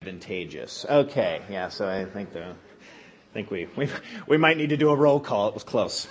Advantageous. Okay, yeah. So I think we might need to do a roll call. It was close.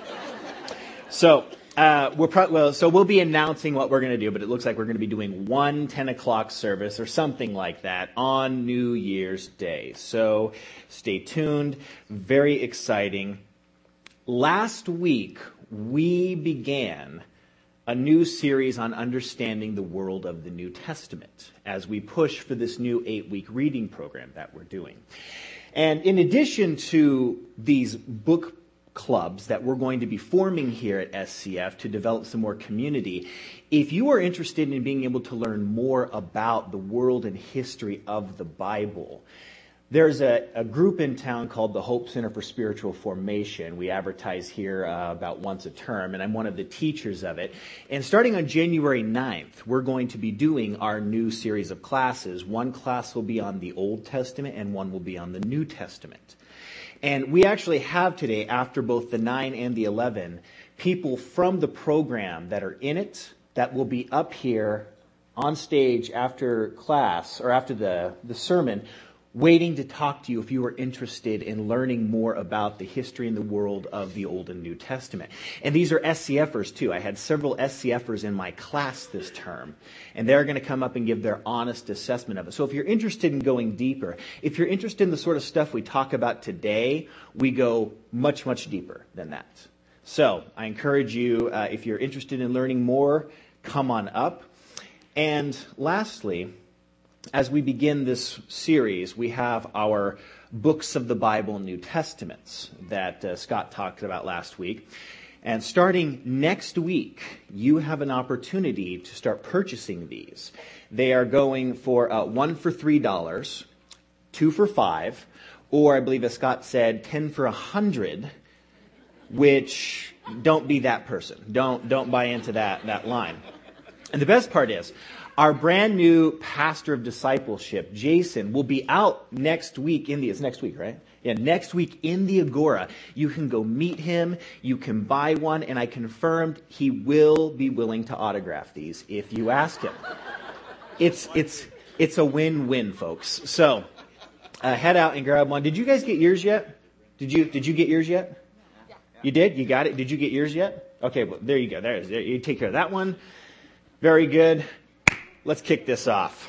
So we'll be announcing what we're going to do, but it looks like we're going to be doing 10 o'clock service or something like that on New Year's Day. So stay tuned. Very exciting. Last week we began a new series on understanding the world of the New Testament as we push for this new 8-week reading program that we're doing. And in addition to these book clubs that we're going to be forming here at SCF to develop some more community, if you are interested in being able to learn more about the world and history of the Bible, there's a group in town called the Hope Center for Spiritual Formation. We advertise here about once a term, and I'm one of the teachers of it. And starting on January 9th, we're going to be doing our new series of classes. One class will be on the Old Testament, and one will be on the New Testament. And we actually have today, after both the 9 and the 11, people from the program that are in it that will be up here on stage after class, or after the sermon, waiting to talk to you if you are interested in learning more about the history and the world of the Old and New Testament. And these are SCFers too. I had several SCFers in my class this term, and they're going to come up and give their honest assessment of it. So if you're interested in going deeper, if you're interested in the sort of stuff we talk about today, we go much, much deeper than that. So I encourage you, if you're interested in learning more, come on up. And lastly, as we begin this series, we have our books of the Bible and New Testaments that Scott talked about last week. And starting next week, you have an opportunity to start purchasing these. They are going for one for $3, two for $5, or I believe as Scott said, 10 for $100, which don't be that person. Don't buy into that line. And the best part is, our brand new pastor of discipleship, Jason, will be out next week it's next week, right? Yeah, next week in the Agora. You can go meet him, you can buy one, and I confirmed he will be willing to autograph these if you ask him. It's a win-win, folks. So, head out and grab one. Did you guys get yours yet? Did you get yours yet? You did? You got it? Did you get yours yet? Okay, well, there you go. There you take care of that one. Very good. Let's kick this off.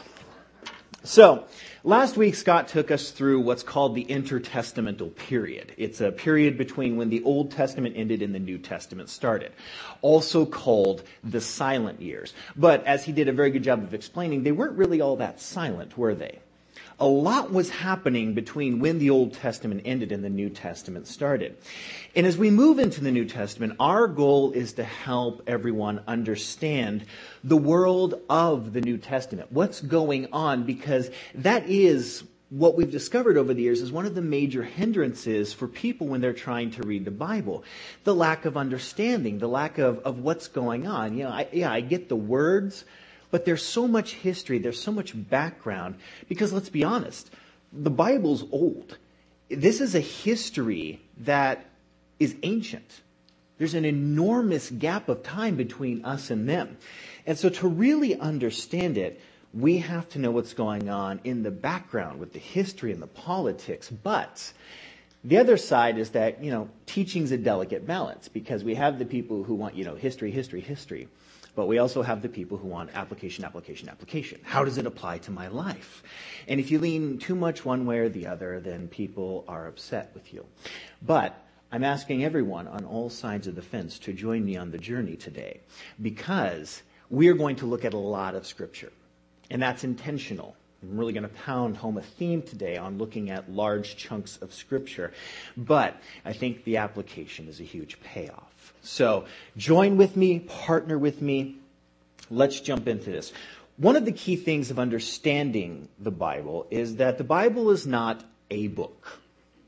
So, last week Scott took us through what's called the intertestamental period. It's a period between when the Old Testament ended and the New Testament started, also called the silent years. But as he did a very good job of explaining, they weren't really all that silent, were they? A lot was happening between when the Old Testament ended and the New Testament started. And as we move into the New Testament, our goal is to help everyone understand the world of the New Testament, what's going on, because that is what we've discovered over the years is one of the major hindrances for people when they're trying to read the Bible. The lack of understanding, the lack of what's going on. I get the words, but there's so much history, there's so much background, because let's be honest, the Bible's old. This is a history that is ancient. There's an enormous gap of time between us and them. And so to really understand it, we have to know what's going on in the background with the history and the politics. But the other side is that, teaching's a delicate balance, because we have the people who want, history. But we also have the people who want application. How does it apply to my life? And if you lean too much one way or the other, then people are upset with you. But I'm asking everyone on all sides of the fence to join me on the journey today, because we are going to look at a lot of Scripture. And that's intentional. I'm really going to pound home a theme today on looking at large chunks of Scripture. But I think the application is a huge payoff. So join with me, partner with me. Let's jump into this. One of the key things of understanding the Bible is that the Bible is not a book.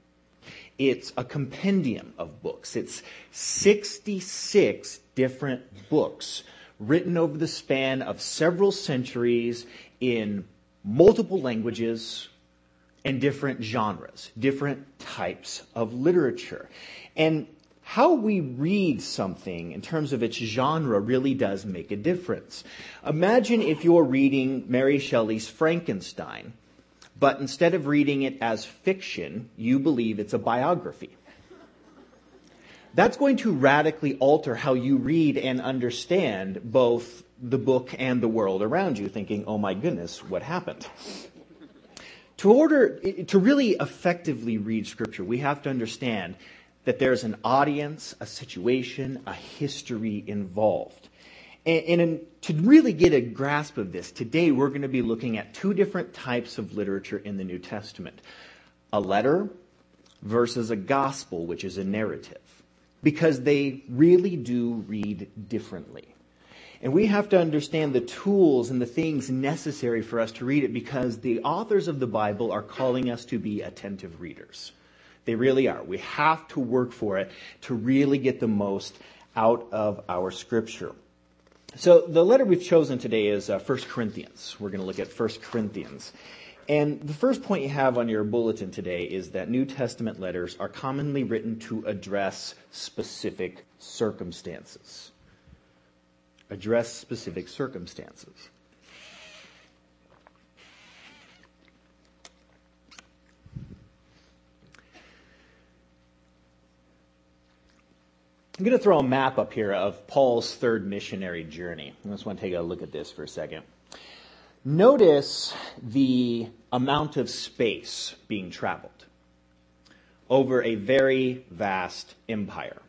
It's a compendium of books. It's 66 different books written over the span of several centuries in multiple languages and different genres, different types of literature. And how we read something in terms of its genre really does make a difference. Imagine if you're reading Mary Shelley's Frankenstein, but instead of reading it as fiction, you believe it's a biography. That's going to radically alter how you read and understand both the book and the world around you, thinking, oh my goodness, what happened? To really effectively read Scripture, we have to understand that there's an audience, a situation, a history involved. And to really get a grasp of this, today we're going to be looking at two different types of literature in the New Testament. A letter versus a gospel, which is a narrative. Because they really do read differently. And we have to understand the tools and the things necessary for us to read it, because the authors of the Bible are calling us to be attentive readers. They really are. We have to work for it to really get the most out of our Scripture. So the letter we've chosen today is 1 Corinthians. We're going to look at 1 Corinthians. And the first point you have on your bulletin today is that New Testament letters are commonly written to address specific circumstances. Address specific circumstances. I'm going to throw a map up here of Paul's third missionary journey. I just want to take a look at this for a second. Notice the amount of space being traveled over a very vast empire.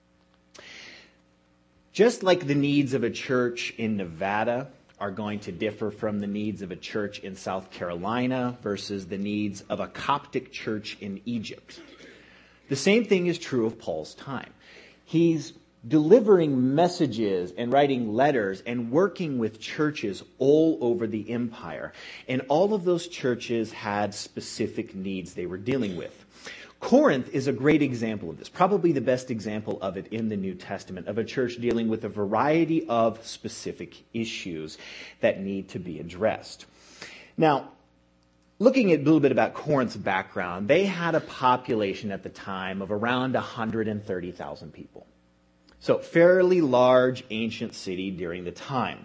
Just like the needs of a church in Nevada are going to differ from the needs of a church in South Carolina versus the needs of a Coptic church in Egypt. The same thing is true of Paul's time. He's delivering messages and writing letters and working with churches all over the empire. And all of those churches had specific needs they were dealing with. Corinth is a great example of this, probably the best example of it in the New Testament, of a church dealing with a variety of specific issues that need to be addressed. Now, looking at a little bit about Corinth's background, they had a population at the time of around 130,000 people. So, fairly large ancient city during the time.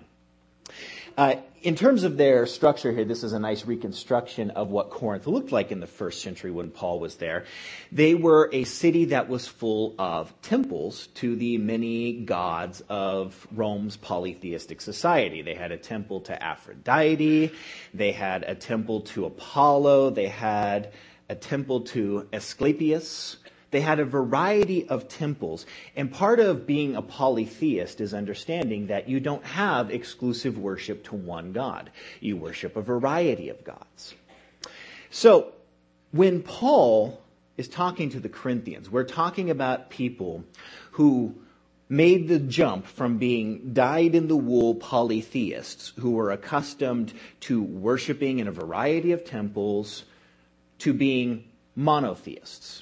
In terms of their structure here, this is a nice reconstruction of what Corinth looked like in the first century when Paul was there. They were a city that was full of temples to the many gods of Rome's polytheistic society. They had a temple to Aphrodite. They had a temple to Apollo. They had a temple to Asclepius. They had a variety of temples, and part of being a polytheist is understanding that you don't have exclusive worship to one God. You worship a variety of gods. So, when Paul is talking to the Corinthians, we're talking about people who made the jump from being dyed-in-the-wool polytheists who were accustomed to worshiping in a variety of temples to being monotheists.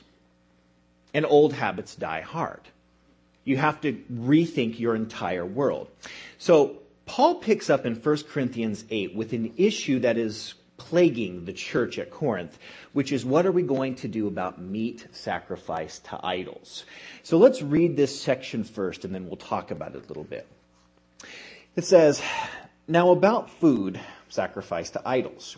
And old habits die hard. You have to rethink your entire world. So Paul picks up in 1 Corinthians 8 with an issue that is plaguing the church at Corinth, which is, what are we going to do about meat sacrificed to idols? So let's read this section first, and then we'll talk about it a little bit. It says, "Now about food sacrificed to idols.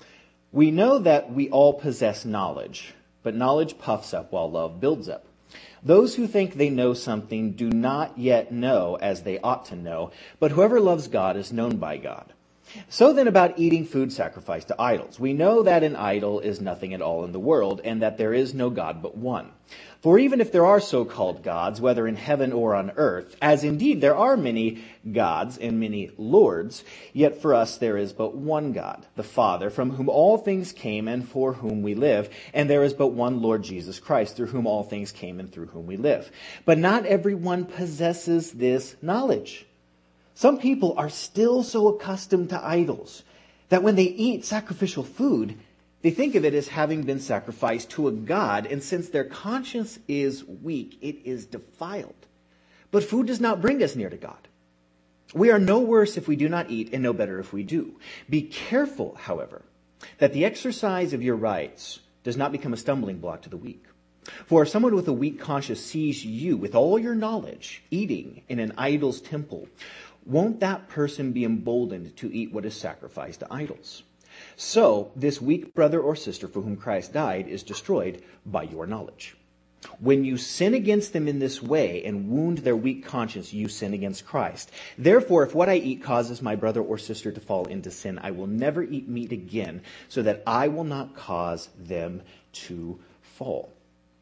We know that we all possess knowledge, but knowledge puffs up while love builds up. Those who think they know something do not yet know as they ought to know, but whoever loves God is known by God. So then about eating food sacrificed to idols. We know that an idol is nothing at all in the world, and that there is no God but one. For even if there are so-called gods, whether in heaven or on earth, as indeed there are many gods and many lords, yet for us there is but one God, the Father, from whom all things came and for whom we live, and there is but one Lord Jesus Christ, through whom all things came and through whom we live. But not everyone possesses this knowledge. Some people are still so accustomed to idols that when they eat sacrificial food, they think of it as having been sacrificed to a god, and since their conscience is weak, it is defiled. But food does not bring us near to God. We are no worse if we do not eat, and no better if we do. Be careful, however, that the exercise of your rights does not become a stumbling block to the weak. For if someone with a weak conscience sees you, with all your knowledge, eating in an idol's temple, won't that person be emboldened to eat what is sacrificed to idols? So this weak brother or sister for whom Christ died is destroyed by your knowledge. When you sin against them in this way and wound their weak conscience, you sin against Christ. Therefore, if what I eat causes my brother or sister to fall into sin, I will never eat meat again, so that I will not cause them to fall.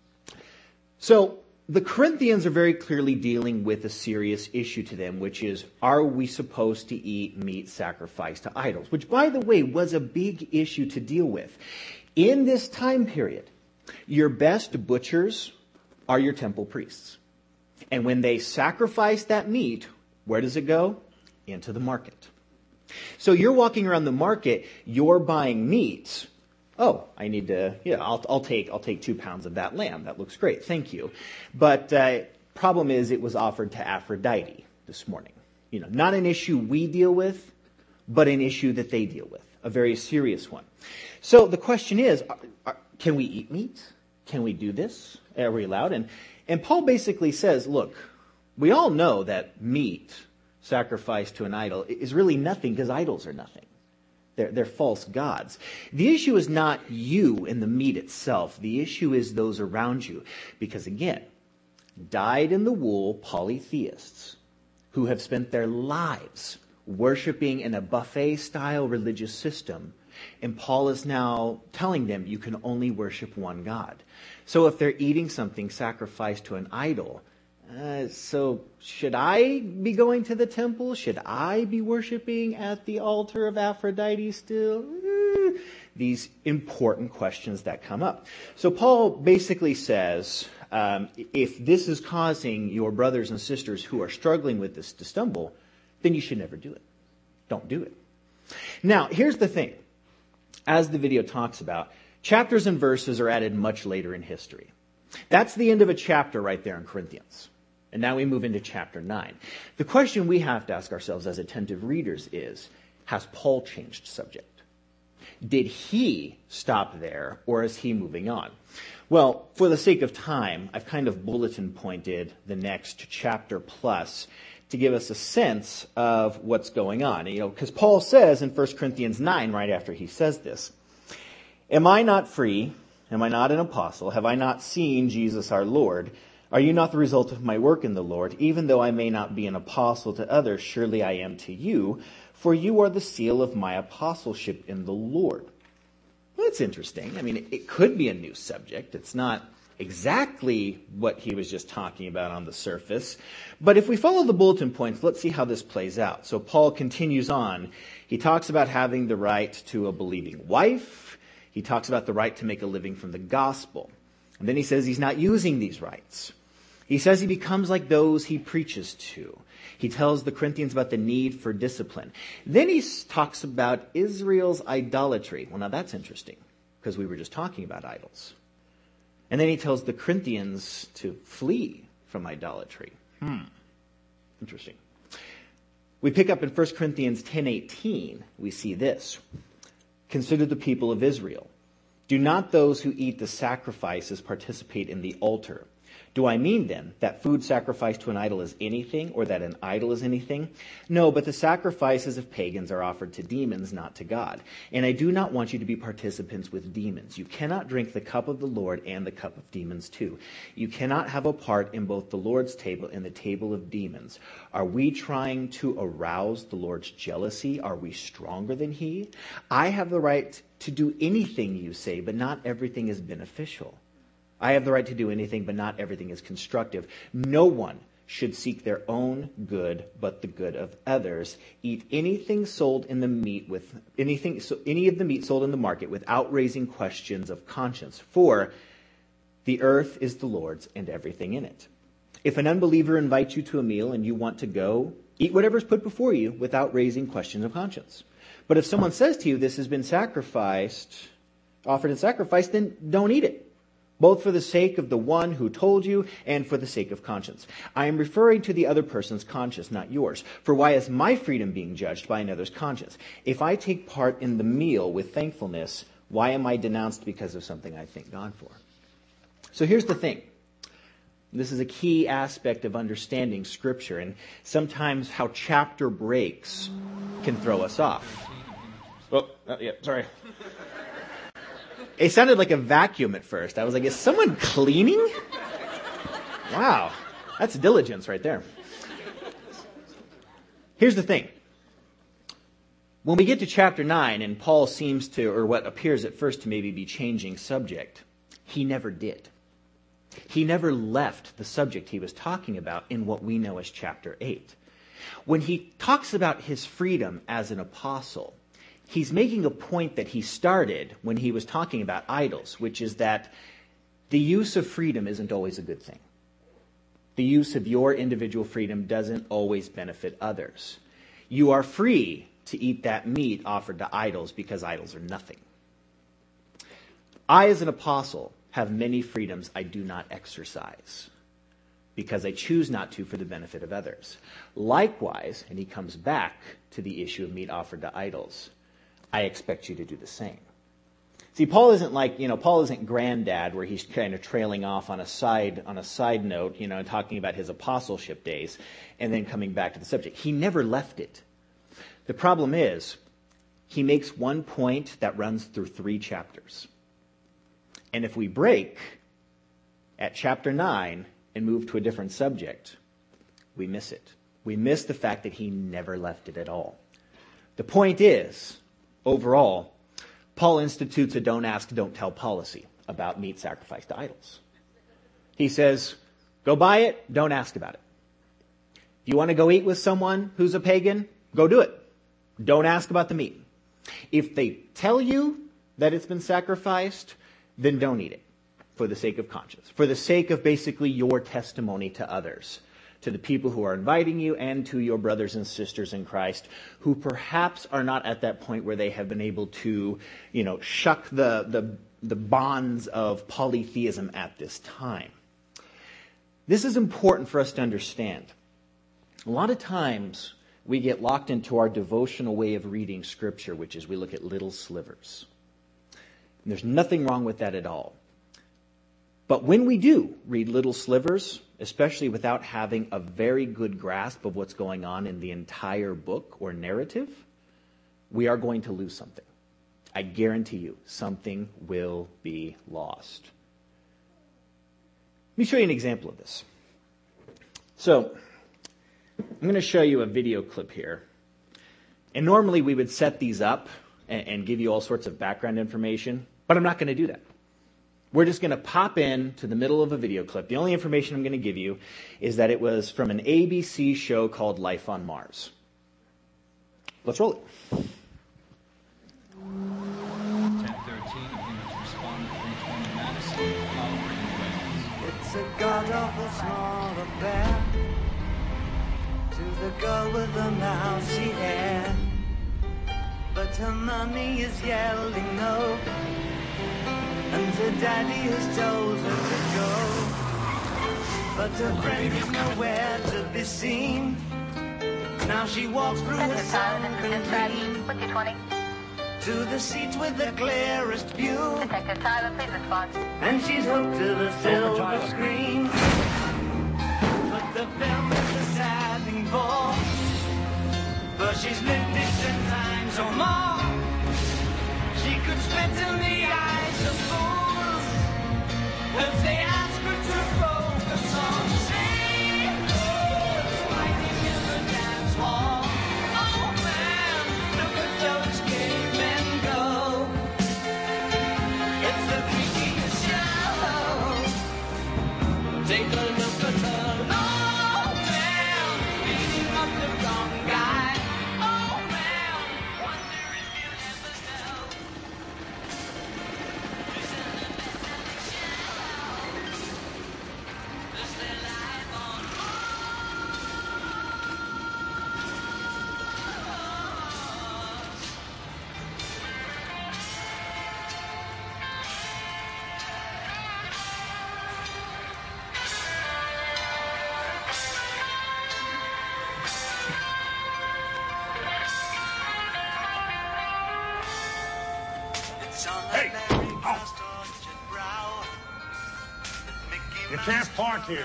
So the Corinthians are very clearly dealing with a serious issue to them, which is, are we supposed to eat meat sacrificed to idols? Which, by the way, was a big issue to deal with. In this time period, your best butchers are your temple priests. And when they sacrifice that meat, where does it go? Into the market. So you're walking around the market, you're buying meat. Oh, I need to, I'll take 2 pounds of that lamb. That looks great. Thank you. But problem is it was offered to Aphrodite this morning. Not an issue we deal with, but an issue that they deal with, a very serious one. So the question is, can we eat meat? Can we do this? Are we allowed? And Paul basically says, look, we all know that meat sacrificed to an idol is really nothing because idols are nothing. They're false gods. The issue is not you and the meat itself. The issue is those around you. Because again, dyed-in-the-wool polytheists who have spent their lives worshiping in a buffet-style religious system, and Paul is now telling them you can only worship one God. So if they're eating something sacrificed to an idol, so should I be going to the temple? Should I be worshiping at the altar of Aphrodite still? These important questions that come up. So Paul basically says, if this is causing your brothers and sisters who are struggling with this to stumble, then you should never do it. Don't do it. Now, here's the thing. As the video talks about, chapters and verses are added much later in history. That's the end of a chapter right there in Corinthians. And now we move into chapter 9. The question we have to ask ourselves as attentive readers is, has Paul changed subject? Did he stop there, or is he moving on? Well, for the sake of time, I've kind of bulletin pointed the next chapter plus to give us a sense of what's going on. Because Paul says in 1 Corinthians 9, right after he says this, am I not free? Am I not an apostle? Have I not seen Jesus our Lord? Are you not the result of my work in the Lord? Even though I may not be an apostle to others, surely I am to you, for you are the seal of my apostleship in the Lord. Well, that's interesting. It could be a new subject. It's not exactly what he was just talking about on the surface. But if we follow the bulletin points, let's see how this plays out. So Paul continues on. He talks about having the right to a believing wife. He talks about the right to make a living from the gospel. And then he says he's not using these rights. He says he becomes like those he preaches to. He tells the Corinthians about the need for discipline. Then he talks about Israel's idolatry. Well, now that's interesting, because we were just talking about idols. And then he tells the Corinthians to flee from idolatry. Interesting. We pick up in 1 Corinthians 10:18. We see this. Consider the people of Israel. Do not those who eat the sacrifices participate in the altar? Do I mean then that food sacrificed to an idol is anything, or that an idol is anything? No, but the sacrifices of pagans are offered to demons, not to God. And I do not want you to be participants with demons. You cannot drink the cup of the Lord and the cup of demons too. You cannot have a part in both the Lord's table and the table of demons. Are we trying to arouse the Lord's jealousy? Are we stronger than he? I have the right to do anything you say, but not everything is beneficial. I have the right to do anything, but not everything is constructive. No one should seek their own good, but the good of others. Eat anything sold in the meat with any of the meat sold in the market without raising questions of conscience. For the earth is the Lord's and everything in it. If an unbeliever invites you to a meal and you want to go, eat whatever is put before you without raising questions of conscience. But if someone says to you, this has been offered in sacrifice, then don't eat it, both for the sake of the one who told you and for the sake of conscience. I am referring to the other person's conscience, not yours. For why is my freedom being judged by another's conscience? If I take part in the meal with thankfulness, why am I denounced because of something I thank God for? So here's the thing. This is a key aspect of understanding Scripture, and sometimes how chapter breaks can throw us off. Yeah, sorry. It sounded like a vacuum at first. I was like, is someone cleaning? Wow, that's diligence right there. Here's the thing. When we get to chapter 9, and Paul seems to, or what appears at first to maybe be changing subject, he never did. He never left the subject he was talking about in what we know as chapter 8. When he talks about his freedom as an apostle, he's making a point that he started when he was talking about idols, which is that the use of freedom isn't always a good thing. The use of your individual freedom doesn't always benefit others. You are free to eat that meat offered to idols because idols are nothing. I, as an apostle, have many freedoms I do not exercise because I choose not to for the benefit of others. Likewise, and he comes back to the issue of meat offered to idols, I expect you to do the same. See, Paul isn't Paul isn't granddad where he's kind of trailing off on a side note, talking about his apostleship days and then coming back to the subject. He never left it. The problem is, he makes one point that runs through 3 chapters. And if we break at chapter 9 and move to a different subject, we miss it. We miss the fact that he never left it at all. The point is, overall, Paul institutes a don't ask, don't tell policy about meat sacrificed to idols. He says, go buy it, don't ask about it. If you want to go eat with someone who's a pagan, go do it. Don't ask about the meat. If they tell you that it's been sacrificed, then don't eat it for the sake of conscience, for the sake of basically your testimony to others, to the people who are inviting you and to your brothers and sisters in Christ who perhaps are not at that point where they have been able to, shuck the bonds of polytheism at this time. This is important for us to understand. A lot of times we get locked into our devotional way of reading Scripture, which is we look at little slivers. And there's nothing wrong with that at all. But when we do read little slivers, especially without having a very good grasp of what's going on in the entire book or narrative, we are going to lose something. I guarantee you, something will be lost. Let me show you an example of this. So, I'm going to show you a video clip here. And normally we would set these up and give you all sorts of background information, but I'm not going to do that. We're just going to pop in to the middle of a video clip. The only information I'm going to give you is that it was from an ABC show called Life on Mars. Let's roll it. 10:13, units respond to 320 Madison. It's a god-awful small affair to the girl with the mousy hair, but her mummy is yelling no, and her daddy has told her to go, but her friend is nowhere to be seen. Now she walks through her sunken dream to the seats with the clearest view. Detective Tyler, please respond. And she's hooked to the silver screen. But the film is a stabbing ball, but she's lived it 10 times or more. She could spit in the eyes of fools if they ask her to focus on sailors fighting in the dance hall. Oh man, look at those cavemen go. It's the freakiest show. Take a look at her. Oh man, beating up the wrong guy. Oh man, wonder if you'll ever know. This is the life on Hey! You can't park here.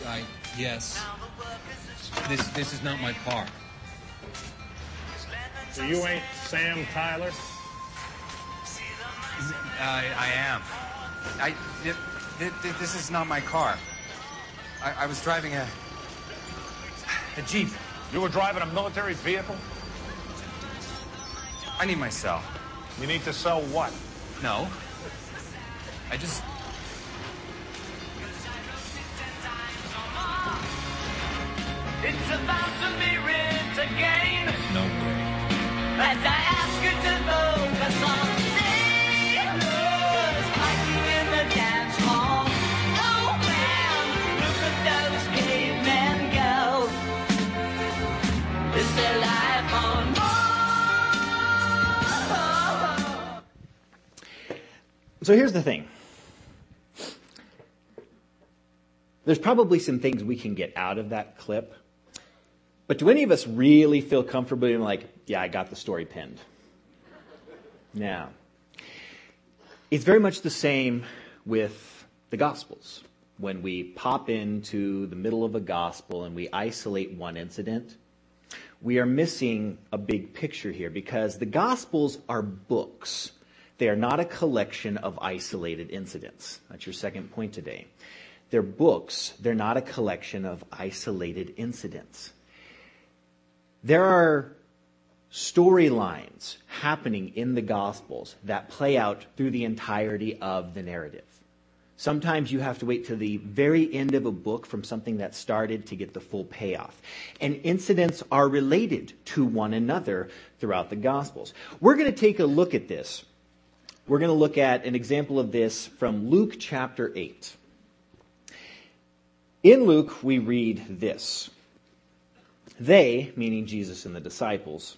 Yes. This is not my park. So you ain't Sam Tyler? I am. This is not my car. I was driving a Jeep. You were driving a military vehicle? I need my cell. You need to sell what? No. I just... It's about to be writ again. No way. As I ask you to focus on sailors fighting in the dance hall. Oh man, look at those cavemen go. It's their life on Mars. So here's the thing. There's probably some things we can get out of that clip. But do any of us really feel comfortable being like, yeah, I got the story pinned? Now, it's very much the same with the Gospels. When we pop into the middle of a Gospel and we isolate one incident, we are missing a big picture here because the Gospels are books. They are not a collection of isolated incidents. That's your second point today. They're books. They're not a collection of isolated incidents. There are storylines happening in the Gospels that play out through the entirety of the narrative. Sometimes you have to wait till the very end of a book from something that started to get the full payoff. And incidents are related to one another throughout the Gospels. We're going to take a look at this. We're going to look at an example of this from Luke chapter 8. In Luke, we read this. They, meaning Jesus and the disciples,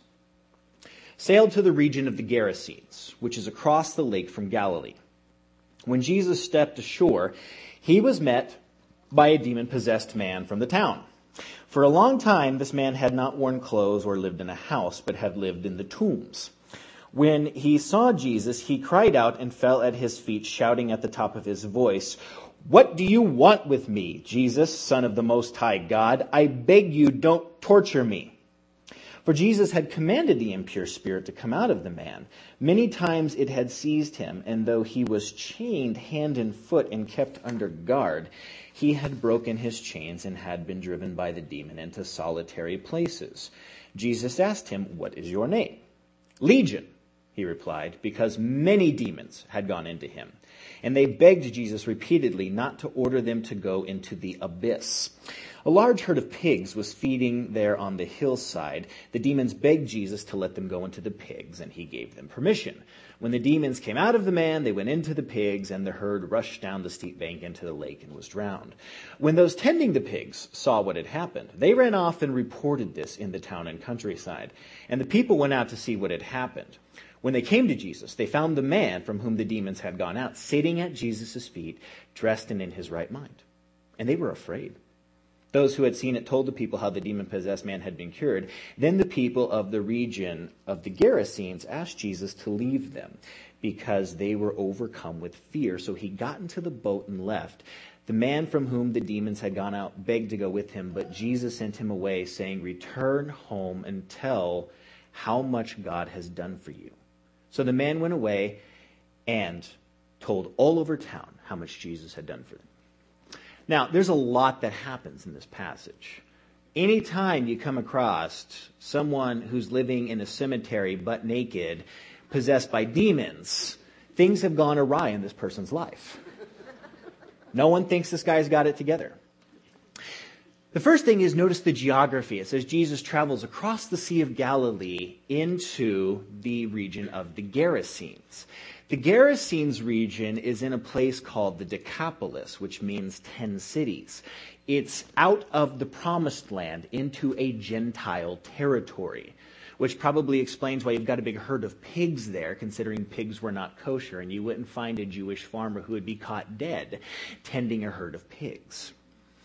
sailed to the region of the Gerasenes, which is across the lake from Galilee. When Jesus stepped ashore, he was met by a demon-possessed man from the town. For a long time, this man had not worn clothes or lived in a house, but had lived in the tombs. When he saw Jesus, he cried out and fell at his feet, shouting at the top of his voice, "What do you want with me, Jesus, Son of the Most High God? I beg you, don't torture me." For Jesus had commanded the impure spirit to come out of the man. Many times it had seized him, and though he was chained hand and foot and kept under guard, he had broken his chains and had been driven by the demon into solitary places. Jesus asked him, "What is your name?" "Legion," he replied, because many demons had gone into him. And they begged Jesus repeatedly not to order them to go into the abyss. A large herd of pigs was feeding there on the hillside. The demons begged Jesus to let them go into the pigs, and he gave them permission. When the demons came out of the man, they went into the pigs, and the herd rushed down the steep bank into the lake and was drowned. When those tending the pigs saw what had happened, they ran off and reported this in the town and countryside. And the people went out to see what had happened. When they came to Jesus, they found the man from whom the demons had gone out, sitting at Jesus' feet, dressed and in his right mind. And they were afraid. Those who had seen it told the people how the demon-possessed man had been cured. Then the people of the region of the Gerasenes asked Jesus to leave them because they were overcome with fear. So he got into the boat and left. The man from whom the demons had gone out begged to go with him, but Jesus sent him away, saying, "Return home and tell how much God has done for you." So the man went away and told all over town how much Jesus had done for them. Now, there's a lot that happens in this passage. Anytime you come across someone who's living in a cemetery butt naked, possessed by demons, things have gone awry in this person's life. No one thinks this guy's got it together. The first thing is, notice the geography. It says Jesus travels across the Sea of Galilee into the region of the Gerasenes. The Gerasenes region is in a place called the Decapolis, which means 10 cities. It's out of the Promised Land into a Gentile territory, which probably explains why you've got a big herd of pigs there, considering pigs were not kosher, and you wouldn't find a Jewish farmer who would be caught dead tending a herd of pigs.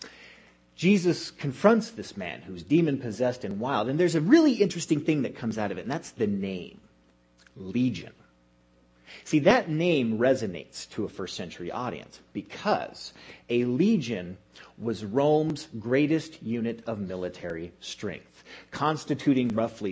Jesus confronts this man who's demon-possessed and wild. And there's a really interesting thing that comes out of it, and that's the name, Legion. See, that name resonates to a first century audience because a legion was Rome's greatest unit of military strength, constituting roughly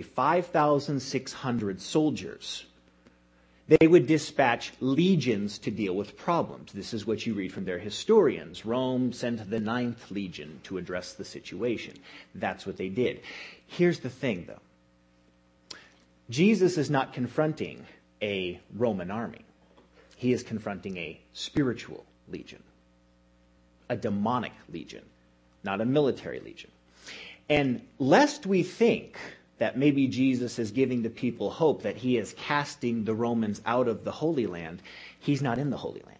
5,600 soldiers. They would dispatch legions to deal with problems. This is what you read from their historians. Rome sent the 9th Legion to address the situation. That's what they did. Here's the thing, though. Jesus is not confronting a Roman army. He is confronting a spiritual legion, a demonic legion, not a military legion. And lest we think that maybe Jesus is giving the people hope that he is casting the Romans out of the Holy Land, he's not in the Holy Land.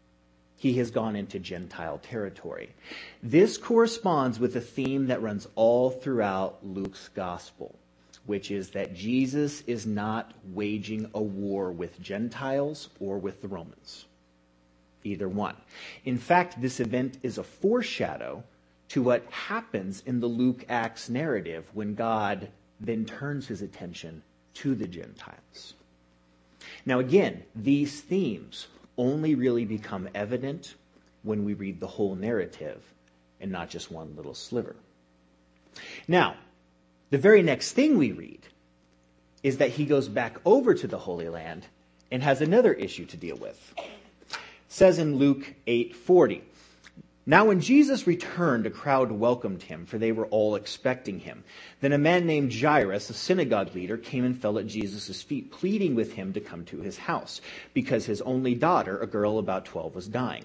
He has gone into Gentile territory. This corresponds with a theme that runs all throughout Luke's gospel, which is that Jesus is not waging a war with Gentiles or with the Romans. Either one. In fact, this event is a foreshadow to what happens in the Luke Acts narrative when God then turns his attention to the Gentiles. Now again, these themes only really become evident when we read the whole narrative and not just one little sliver. Now, the very next thing we read is that he goes back over to the Holy Land and has another issue to deal with. It says in Luke 8:40, "Now when Jesus returned, a crowd welcomed him, for they were all expecting him. Then a man named Jairus, a synagogue leader, came and fell at Jesus' feet, pleading with him to come to his house, because his only daughter, a girl about 12, was dying.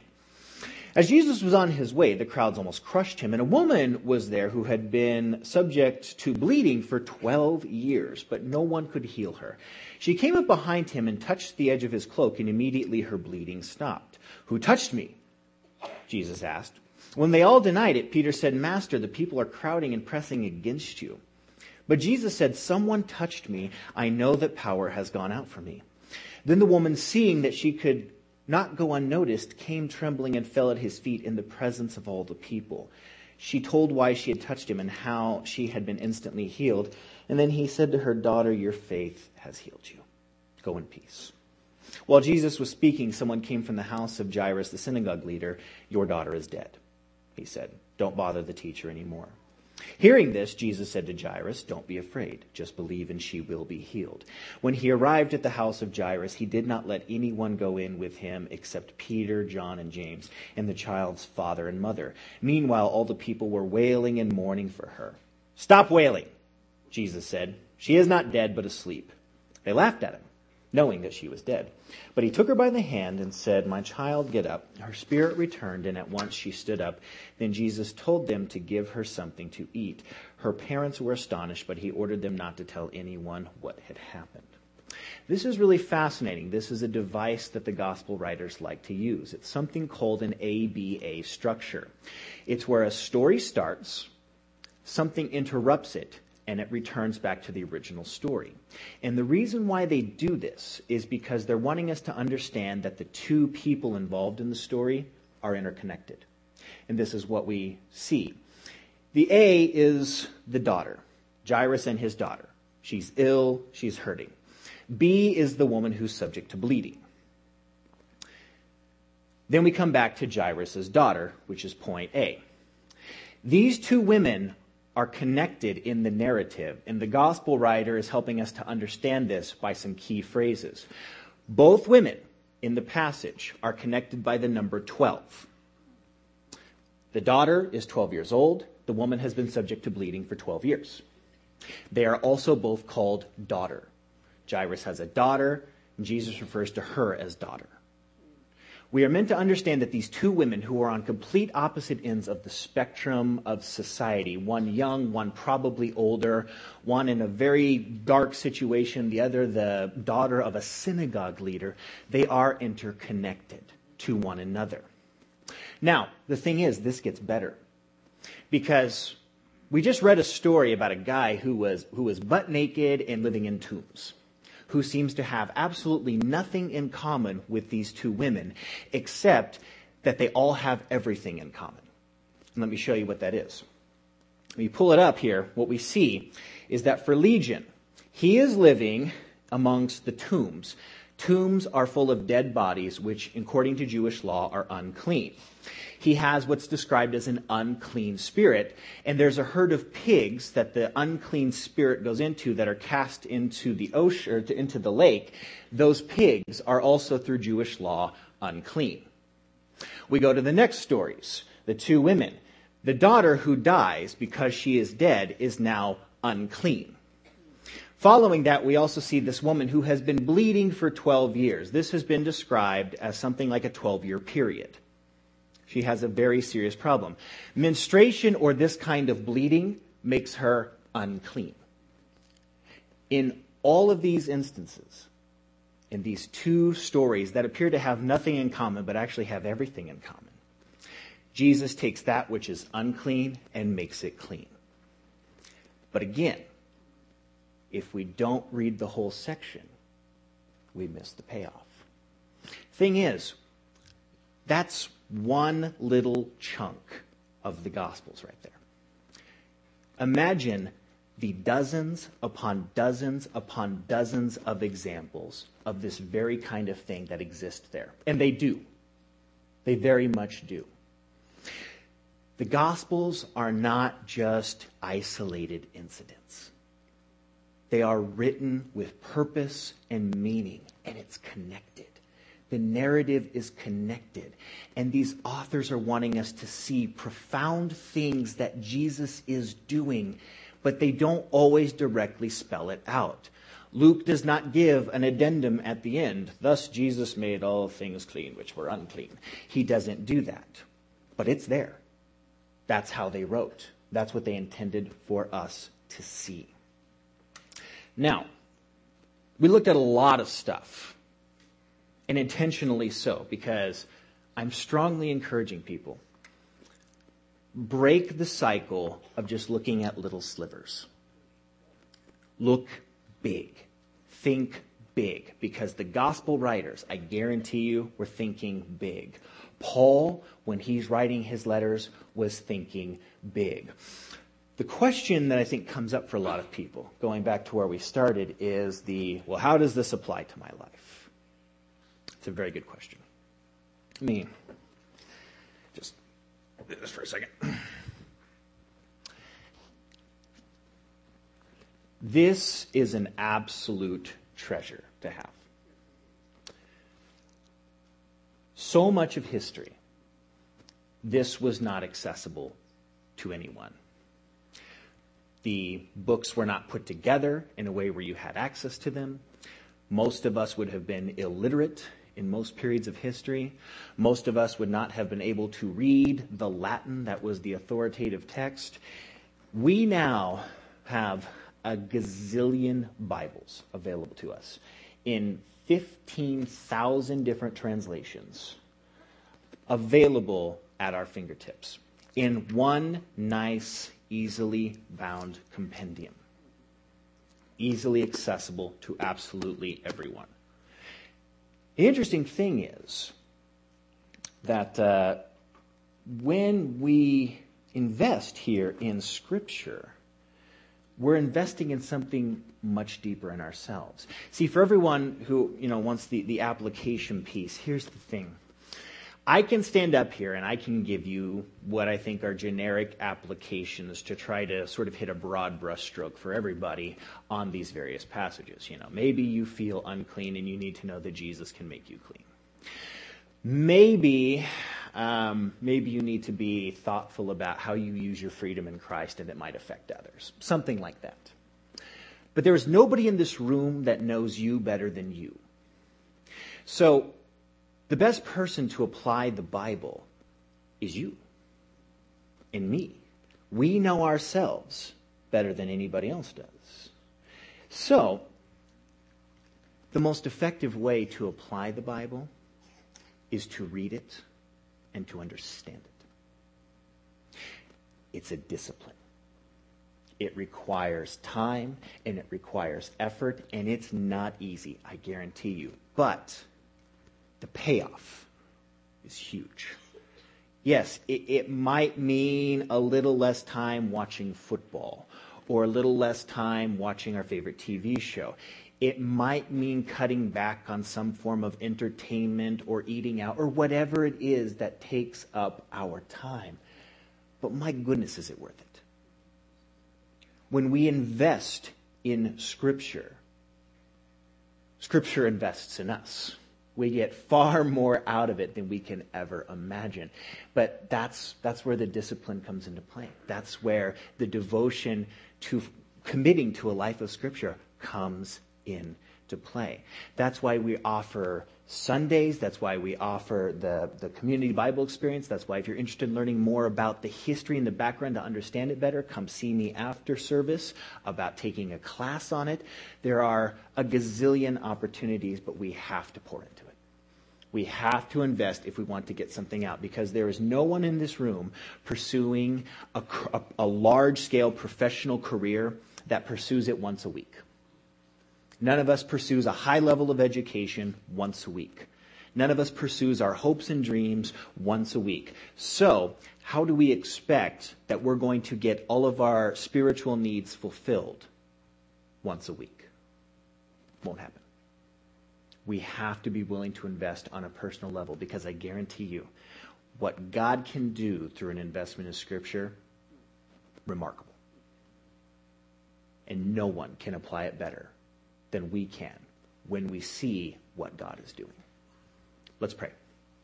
As Jesus was on his way, the crowds almost crushed him, and a woman was there who had been subject to bleeding for 12 years, but no one could heal her. She came up behind him and touched the edge of his cloak, and immediately her bleeding stopped. 'Who touched me?' Jesus asked. When they all denied it, Peter said, 'Master, the people are crowding and pressing against you.' But Jesus said, 'Someone touched me. I know that power has gone out from me.' Then the woman, seeing that she could not go unnoticed, came trembling and fell at his feet in the presence of all the people. She told why she had touched him and how she had been instantly healed. And then he said to her, 'Daughter, your faith has healed you. Go in peace.' While Jesus was speaking, someone came from the house of Jairus, the synagogue leader. 'Your daughter is dead,' he said. 'Don't bother the teacher anymore.' Hearing this, Jesus said to Jairus, 'Don't be afraid. Just believe and she will be healed.' When he arrived at the house of Jairus, he did not let anyone go in with him except Peter, John, and James, and the child's father and mother. Meanwhile, all the people were wailing and mourning for her. 'Stop wailing,' Jesus said. 'She is not dead, but asleep.' They laughed at him, knowing that she was dead. But he took her by the hand and said, 'My child, get up.' Her spirit returned, and at once she stood up. Then Jesus told them to give her something to eat. Her parents were astonished, but he ordered them not to tell anyone what had happened." This is really fascinating. This is a device that the gospel writers like to use. It's something called an ABA structure. It's where a story starts, something interrupts it, and it returns back to the original story. And the reason why they do this is because they're wanting us to understand that the two people involved in the story are interconnected. And this is what we see. The A is the daughter, Jairus and his daughter. She's ill, she's hurting. B is the woman who's subject to bleeding. Then we come back to Jairus' daughter, which is point A. These two women are connected in the narrative, and the gospel writer is helping us to understand this by some key phrases. Both women in the passage are connected by the number 12. The daughter is 12 years old. The woman has been subject to bleeding for 12 years. They are also both called daughter. Jairus has a daughter, and Jesus refers to her as daughter. We are meant to understand that these two women who are on complete opposite ends of the spectrum of society, one young, one probably older, one in a very dark situation, the other the daughter of a synagogue leader, they are interconnected to one another. Now, the thing is, this gets better. Because we just read a story about a guy who was butt naked and living in tombs, who seems to have absolutely nothing in common with these two women, except that they all have everything in common. And let me show you what that is. When you pull it up here, what we see is that for Legion, he is living amongst the tombs. Tombs are full of dead bodies, which, according to Jewish law, are unclean. He has what's described as an unclean spirit, and there's a herd of pigs that the unclean spirit goes into that are cast into the ocean, or into the lake. Those pigs are also, through Jewish law, unclean. We go to the next stories, the two women. The daughter who dies because she is dead is now unclean. Following that, we also see this woman who has been bleeding for 12 years. This has been described as something like a 12-year period. She has a very serious problem. Menstruation or this kind of bleeding makes her unclean. In all of these instances, in these two stories that appear to have nothing in common but actually have everything in common, Jesus takes that which is unclean and makes it clean. But again, if we don't read the whole section, we miss the payoff. Thing is, that's one little chunk of the Gospels right there. Imagine the dozens upon dozens upon dozens of examples of this very kind of thing that exists there. And they do. They very much do. The Gospels are not just isolated incidents. They are written with purpose and meaning, and it's connected. The narrative is connected. And these authors are wanting us to see profound things that Jesus is doing, but they don't always directly spell it out. Luke does not give an addendum at the end. Thus Jesus made all things clean, which were unclean. He doesn't do that. But it's there. That's how they wrote. That's what they intended for us to see. Now, we looked at a lot of stuff. And intentionally so, because I'm strongly encouraging people, break the cycle of just looking at little slivers. Look big. Think big. Because the gospel writers, I guarantee you, were thinking big. Paul, when he's writing his letters, was thinking big. The question that I think comes up for a lot of people, going back to where we started, is well, how does this apply to my life? It's a very good question. Let me just do this for a second. This is an absolute treasure to have. So much of history, this was not accessible to anyone. The books were not put together in a way where you had access to them. Most of us would have been illiterate in most periods of history. Most of us would not have been able to read the Latin that was the authoritative text. We now have a gazillion Bibles available to us in 15,000 different translations available at our fingertips in one nice, easily bound compendium. Easily accessible to absolutely everyone. The interesting thing is that when we invest here in Scripture, we're investing in something much deeper in ourselves. See, for everyone who wants the application piece, here's the thing. I can stand up here and I can give you what I think are generic applications to try to sort of hit a broad brushstroke for everybody on these various passages. Maybe you feel unclean and you need to know that Jesus can make you clean. Maybe you need to be thoughtful about how you use your freedom in Christ and it might affect others. Something like that. But there is nobody in this room that knows you better than you. So, the best person to apply the Bible is you and me. We know ourselves better than anybody else does. So, the most effective way to apply the Bible is to read it and to understand it. It's a discipline. It requires time and it requires effort, and it's not easy, I guarantee you. But the payoff is huge. Yes, it might mean a little less time watching football or a little less time watching our favorite TV show. It might mean cutting back on some form of entertainment or eating out or whatever it is that takes up our time. But my goodness, is it worth it? When we invest in Scripture, Scripture invests in us. We get far more out of it than we can ever imagine. But that's where the discipline comes into play. That's where the devotion to committing to a life of Scripture comes into play. That's why we offer Sundays. That's why we offer the community Bible experience. That's why if you're interested in learning more about the history and the background to understand it better, come see me after service about taking a class on it. There are a gazillion opportunities, but we have to pour into it. We have to invest if we want to get something out, because there is no one in this room pursuing a large-scale professional career that pursues it once a week. None of us pursues a high level of education once a week. None of us pursues our hopes and dreams once a week. So, how do we expect that we're going to get all of our spiritual needs fulfilled once a week? Won't happen. We have to be willing to invest on a personal level, because I guarantee you, what God can do through an investment in Scripture, remarkable. And no one can apply it better than we can when we see what God is doing. Let's pray.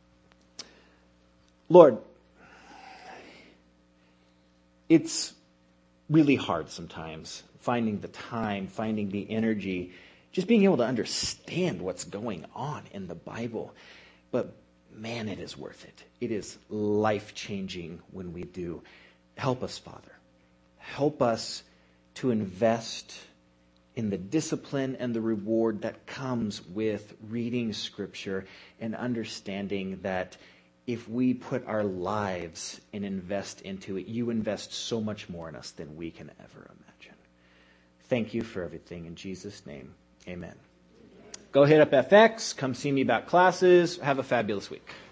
Lord, it's really hard sometimes finding the time, finding the energy, just being able to understand what's going on in the Bible. But man, it is worth it. It is life-changing when we do. Help us, Father. Help us to invest in the discipline and the reward that comes with reading Scripture and understanding that if we put our lives and invest into it, you invest so much more in us than we can ever imagine. Thank you for everything. In Jesus' name, amen. Go hit up FX. Come see me about classes. Have a fabulous week.